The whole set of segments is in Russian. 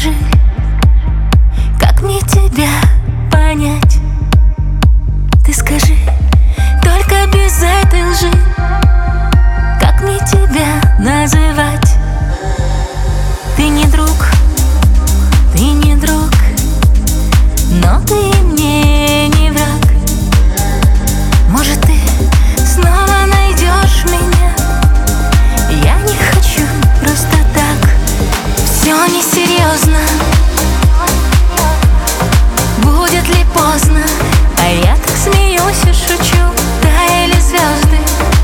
скажи, как мне тебя понять? Ты скажи, только без этой лжи, как мне тебя называть? Ты не друг, но ты мне не враг. Может, ты снова найдешь меня? Я не хочу просто так. Все несерьезно. Будет ли поздно? А я так смеюсь и шучу. Таяли звезды.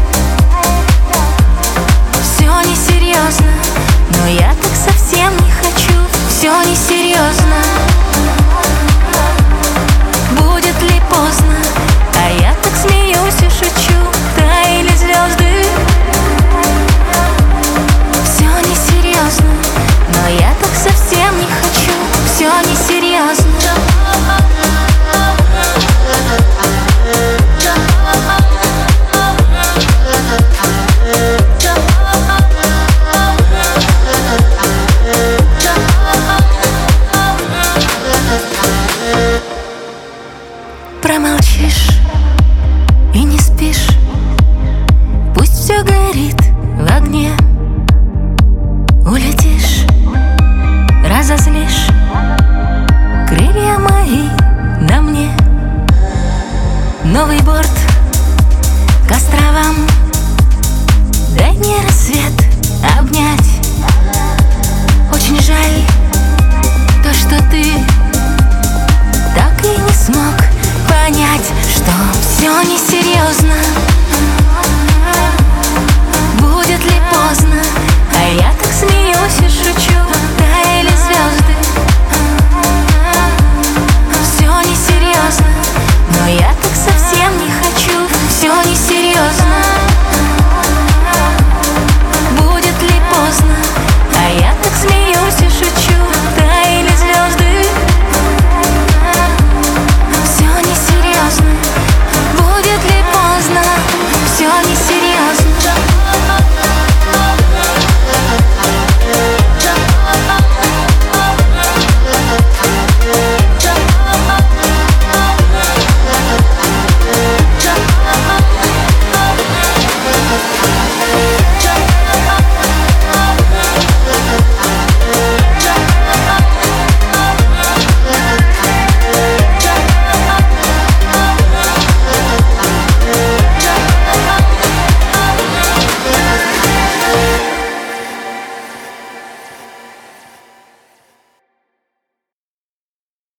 Все несерьезно, но я так совсем не хочу. Все несерьезно. Будет ли поздно? А я так смеюсь и шучу. Таяли звезды. Все несерьезно, но я так совсем не хочу. Все несерьезно. Промолчишь и не спишь, пусть все горит в огне.